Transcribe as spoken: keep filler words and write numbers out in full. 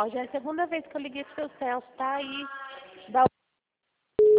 mal. Já é a segunda vez que eu liguei pro seu Celso, tá aí.